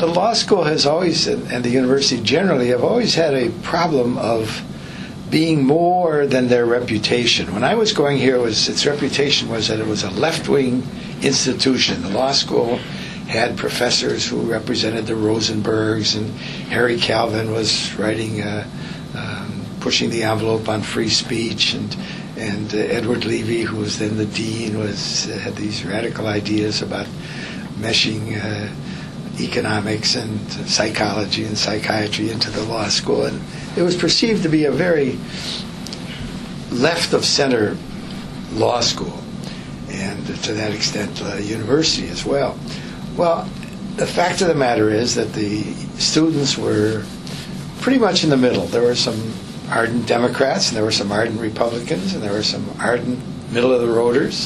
the law school has always, and the university generally, have always had a problem of being more than their reputation. When I was going here, its reputation was that it was a left-wing institution. The law school had professors who represented the Rosenbergs, and Harry Calvin was writing, pushing the envelope on free speech, and Edward Levy, who was then the dean, had these radical ideas about meshing economics and psychology and psychiatry into the law school, and it was perceived to be a very left-of-center law school, and to that extent, university as well. Well, the fact of the matter is that the students were pretty much in the middle. There were some ardent Democrats, and there were some ardent Republicans, and there were some ardent middle-of-the-roaders.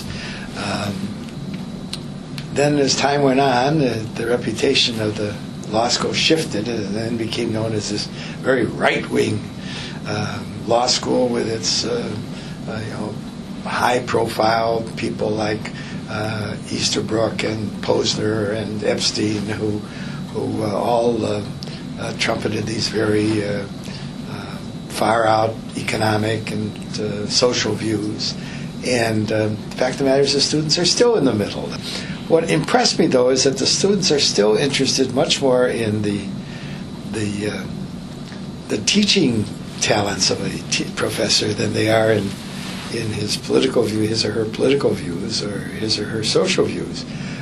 Then as time went on, the reputation of the law school shifted and then became known as this very right-wing law school with its high-profile people like Easterbrook and Posner and Epstein, who all trumpeted these very far-out economic and social views. And the fact of the matter is the students are still in the middle. What impressed me, though, is that the students are still interested much more in the teaching talents of a professor than they are in his political view, his or her political views, or his or her social views.